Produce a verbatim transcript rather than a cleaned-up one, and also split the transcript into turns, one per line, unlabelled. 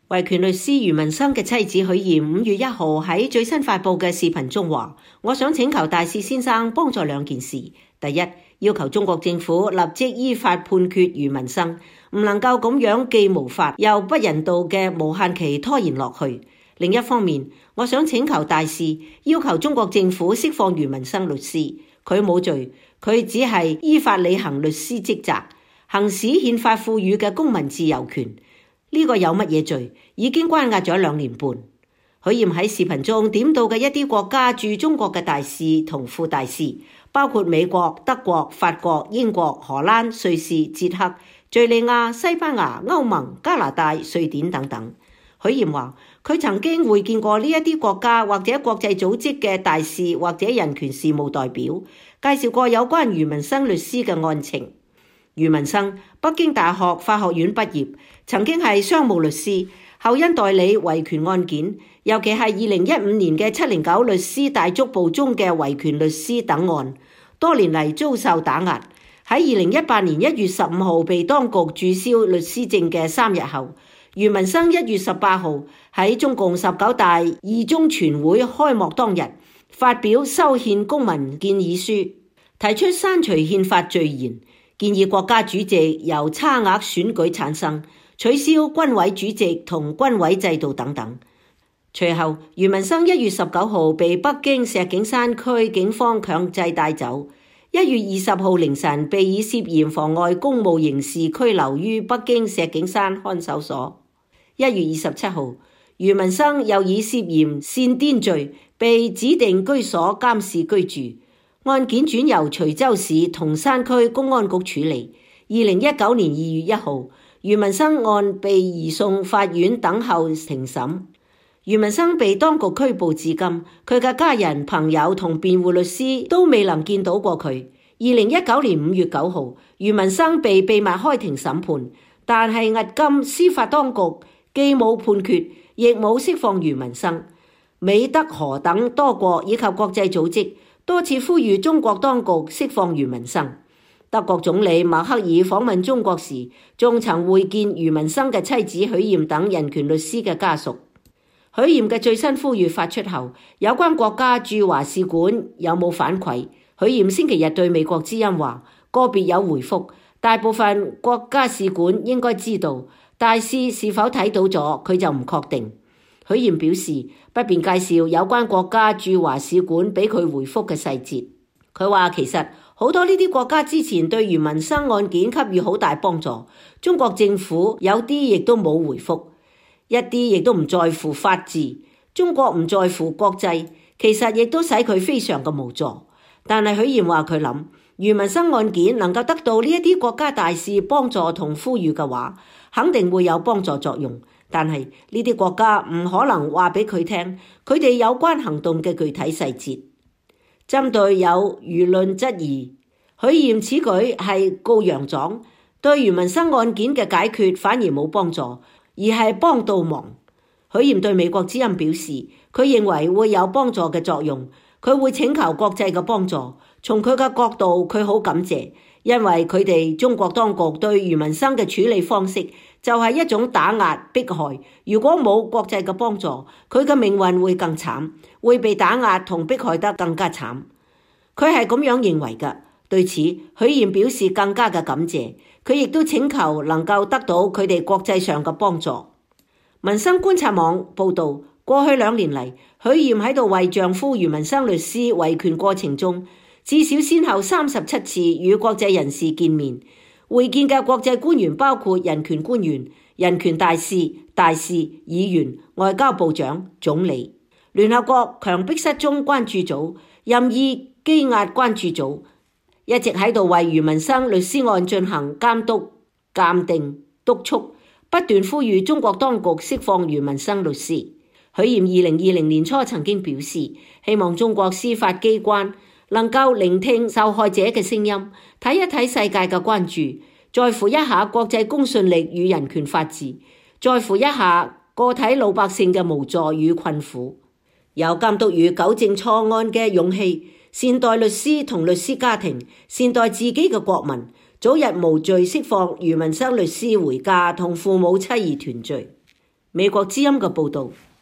維權律師余文生嘅妻子許艷五月一號喺最新發佈嘅視頻中話：我想請求大使先生幫助兩件事。第一，要求中國政府立即依法判決余文生，唔能夠咁樣既無法又不人道嘅無限期拖延落去。另一方面，我想請求大使要求中國政府釋放余文生律師，佢冇罪，佢只係依法履行律師職責，行使憲法賦予嘅公民自由權。呢個有乜嘢罪？已經關押咗兩年半。許艷喺視頻中點到嘅一啲國家駐中國嘅大使同副大使，包括美國、德國、法國、英國、荷蘭、瑞士、捷克、敘利亞、西班牙、歐盟、加拿大、瑞典等等。許艷話：佢曾經會見過呢一啲國家或者國際組織嘅大使或者人權事務代表，介紹過有關余文生律師嘅案情。余文生北京大學法學院畢業，曾經係商務律師，後因代理維權案件，尤其係二零一五年嘅七零九律師大捉捕中嘅維權律師等案，多年嚟遭受打壓。喺二零一八年一月十五號被當局註銷律師證嘅三日後，余文生一月十八號喺中共十九大二中全會開幕當日發表修憲公民建議書，提出刪除憲法序言，建議國家主席由差額選舉產生，取消軍委主席同軍委制度等等。隨後，余文生一月十九號被北京石景山區警方強制帶走，一月二十號凌晨被以涉嫌妨礙公務刑事拘留於北京石景山看守所。一月二十七號，余文生又以涉嫌煽顛罪被指定居所監視居住，案件轉由徐州市銅山區公安局處理。二零一九年二月一號，余文生案被移送法院等候庭審。余文生被當局拘捕至今，佢嘅家人、朋友同辯護律師都未能見到過佢。二零一九年五月九號，余文生被秘密開庭審判，但係迄今司法當局既冇判決，亦冇釋放余文生。美、德、荷等多國以及國際組織多次呼籲中國當局釋放余文生。德國總理默克爾訪問中國時，仲曾會見余文生嘅妻子許艷等人權律師嘅家屬。許艷嘅最新呼籲發出後，有關國家駐華使館有冇反饋？許艷星期日對美國之音話，個別有回覆，大部分國家使館應該知道，大使是否睇到咗佢就唔確定。許艷表示不便介紹有關國家駐華使館俾佢回覆嘅細節。佢話其實好多呢啲國家之前對余文生案件給予好大幫助，中國政府有啲亦都冇回覆。一啲亦都唔在乎法治，中國唔在乎國際，其實亦都使佢非常嘅無助。但係許艷話佢諗，余文生案件能夠得到呢一啲國家大使幫助同呼籲嘅話，肯定會有幫助作用。但係呢啲國家唔可能話俾佢聽，佢哋有關行動嘅具體細節。針對有輿論質疑，許艷此舉係告洋狀，對余文生案件嘅解決反而冇幫助，而係幫倒忙。許艷對美國之音表示，佢認為會有幫助嘅作用，佢會請求國際嘅幫助。從佢嘅角度，佢好感謝，因為佢哋中國當局對余文生嘅處理方式就係一種打壓迫害。如果冇國際嘅幫助，佢嘅命運會更慘，會被打壓同迫害得更加慘。佢係咁樣認為嘅。對此，許艷表示更加嘅感謝。佢亦都請求能夠得到佢哋國際上嘅幫助。民生觀察網報道，過去兩年嚟，許艷喺度為丈夫余文生律師維權過程中，至少先後三十七次與國際人士見面。會見嘅國際官員包括人權官員、人權大使、大使、議員、外交部長、總理、聯合國強迫失蹤關注組、任意羈押關注組，一直喺度為余文生律師案進行監督、鑑定、督促，不斷呼籲中國當局釋放余文生律師。許艷二零二零年初曾經表示，希望中國司法機關能夠聆聽受害者嘅聲音，睇一睇世界嘅關注，在乎一下國際公信力與人權法治，在乎一下個體老百姓嘅無助與困苦，有監督與糾正錯案嘅勇氣，善待律師同律師家庭，善待自己嘅國民，早日無罪釋放余文生律師回家同父母妻兒團聚。 美國之音嘅報導。